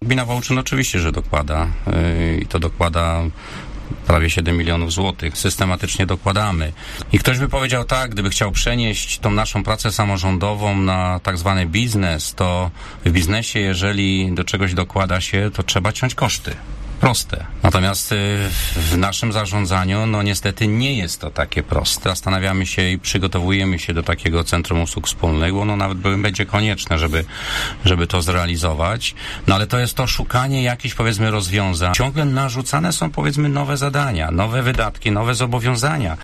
Gmina Wołczyn oczywiście, że dokłada i to dokłada prawie 7 milionów złotych. Systematycznie dokładamy. I ktoś by powiedział tak, gdyby chciał przenieść tą naszą pracę samorządową na tak zwany biznes, to w biznesie, jeżeli do czegoś dokłada się, to trzeba ciąć koszty. Proste. Natomiast w naszym zarządzaniu, no niestety nie jest to takie proste. Zastanawiamy się i przygotowujemy się do takiego Centrum Usług Wspólnych, bo ono nawet będzie konieczne, żeby to zrealizować. No ale to jest to szukanie jakichś, powiedzmy, rozwiązań. Ciągle narzucane są, powiedzmy, nowe zadania, nowe wydatki, nowe zobowiązania.